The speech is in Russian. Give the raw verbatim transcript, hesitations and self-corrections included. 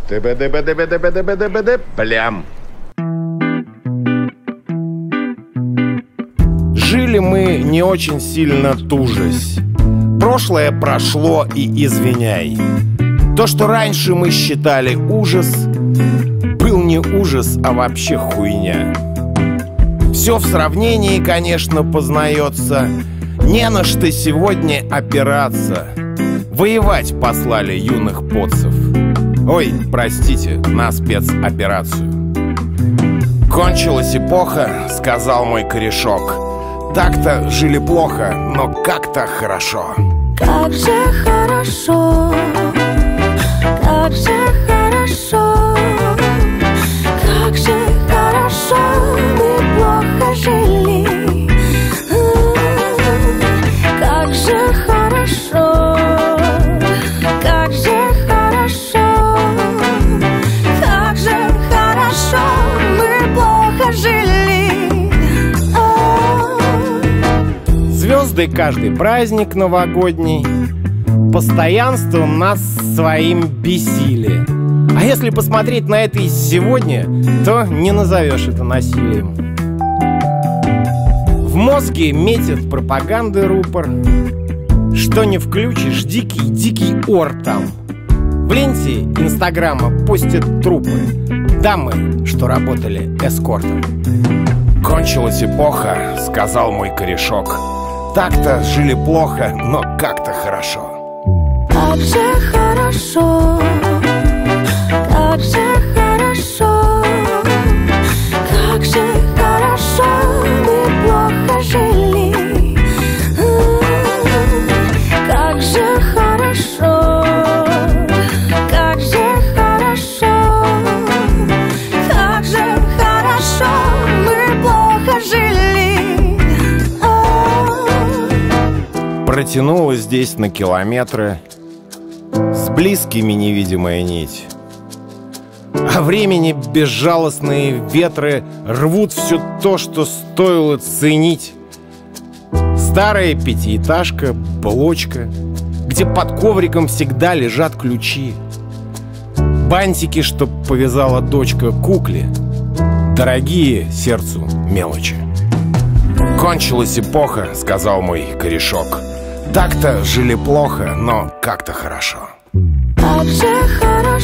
Плям. Жили мы не очень сильно тужась. Прошлое прошло и извиняй. То, что раньше мы считали ужас, был не ужас, а вообще хуйня. Все в сравнении, конечно, познается. Не на что сегодня опираться. Воевать послали юных поцев. Ой, простите, на спецоперацию. Кончилась эпоха, сказал мой корешок. Так-то жили плохо, но как-то хорошо. Как же хорошо, как же хорошо, как же хорошо мы плохо жили. Как же хорошо, как же хорошо, как же хорошо мы плохо жили. Звезды каждый праздник новогодний, постоянство нас своим бесили. А если посмотреть на это и сегодня, то не назовешь это насилием. В мозге метит пропаганды рупор. Что не включишь, дикий-дикий ор там. В ленте инстаграма постят трупы дамы, что работали эскортом. Кончилась эпоха, сказал мой корешок. Так-то жили плохо, но как-то хорошо. Как же хорошо, как же хорошо, как же хорошо мы плохо жили. Как же хорошо, как же хорошо, как же хорошо мы плохо жили. Протянулась здесь на километры с близкими невидимая нить. А времени безжалостные ветры рвут все то, что стоило ценить. Старая пятиэтажка, блочка, где под ковриком всегда лежат ключи. Бантики, что повязала дочка кукле, дорогие сердцу мелочи. Кончилась эпоха, сказал мой корешок. Так-то жили плохо, но как-то хорошо. Как же хорошо.